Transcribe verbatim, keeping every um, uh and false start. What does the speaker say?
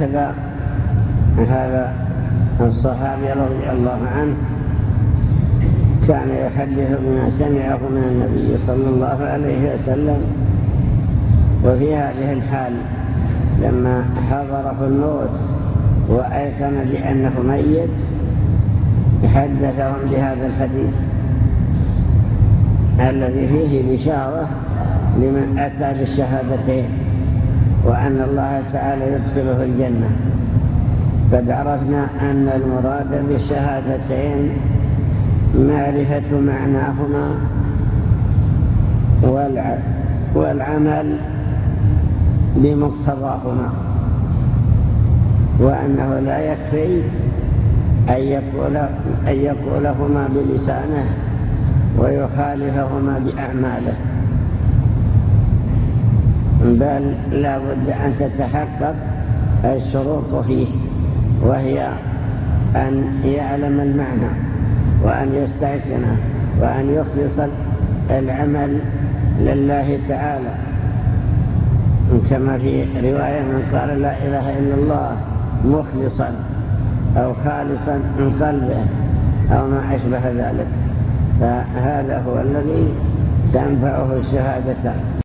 هكذا هذا الصحابي رضي الله عنه كان يحدث بما سمعه من النبي صلى الله عليه وسلم. وفي هذه الحال لما حضره الموت وأيقن بأنه ميت حدثهم بهذا الحديث الذي فيه بشارة لمن أتى بالشهادتين وأن الله تعالى يدخله الجنة. قد عرفنا أن المراد بالشهادتين معرفة معناهما والعمل بمقتضاهما، وأنه لا يكفي أن يقول أن يقولهما بلسانه ويخالفهما بأعماله، بل لا بد أن تتحقق الشروط فيه، وهي أن يعلم المعنى وأن يستيقنه وأن يخلص العمل لله تعالى، كما في رواية من قال لا إله إلا الله مخلصا أو خالصا من قلبه أو ما أشبه ذلك، فهذا هو الذي تنفعه الشهادة.